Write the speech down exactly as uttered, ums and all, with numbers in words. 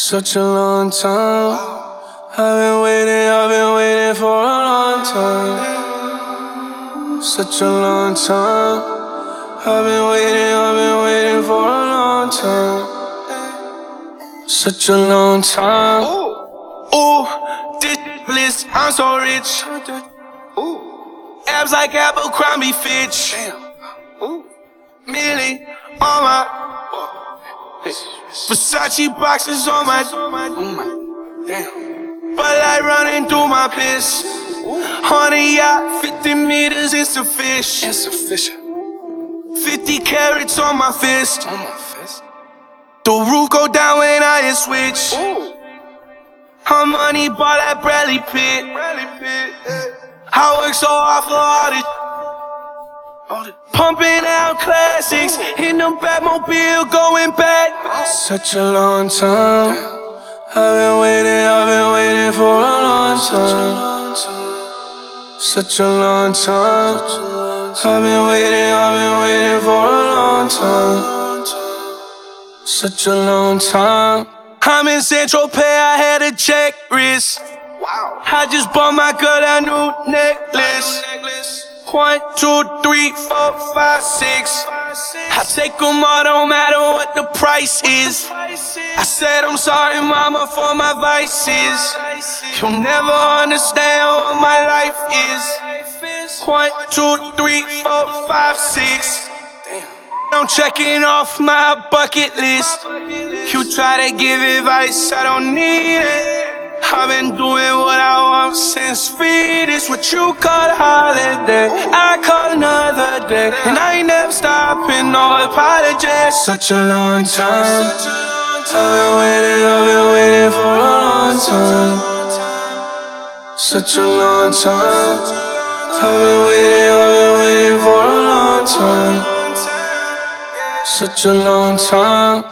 Such a long time. I've been waiting, I've been waiting for a long time. Such a long time. I've been waiting, I've been waiting for a long time. Such a long time. Ooh, this list, I'm so rich. Ooh, abs like Abercrombie Fitch. Ooh, Millie on my Versace boxes on my, damn. But I running through my piss. On a yacht, fifty meters insufficient. Insufficient. fifty carats on my fist. On my fist. The roof go down when I hit switch. Her money ball like Bradley Pitt. I work so hard for all this. Pumping out classics, in the Batmobile, going back. Such a long time. I've been waiting, I've been waiting for a long time. Such a long time. I've been waiting, I've been waiting for a long time. Such a long time. I'm in Central Pay, I had a check wrist. I just bought my girl a new necklace. One, two, three, four, five, six. I take them all, don't matter what the price is. I said I'm sorry, mama, for my vices. You'll never understand what my life is. One, two, three, four, five, six. I'm checking off my bucket list. You try to give advice, I don't need it. I've been doing what I want since fetus. What you call a holiday, I call another day. And I ain't never stopping, no apologies. Such a long time. I've been waiting, I've been waiting for a long time. Such a long time. I've been waiting, I've been waiting for a long time. Such a long time.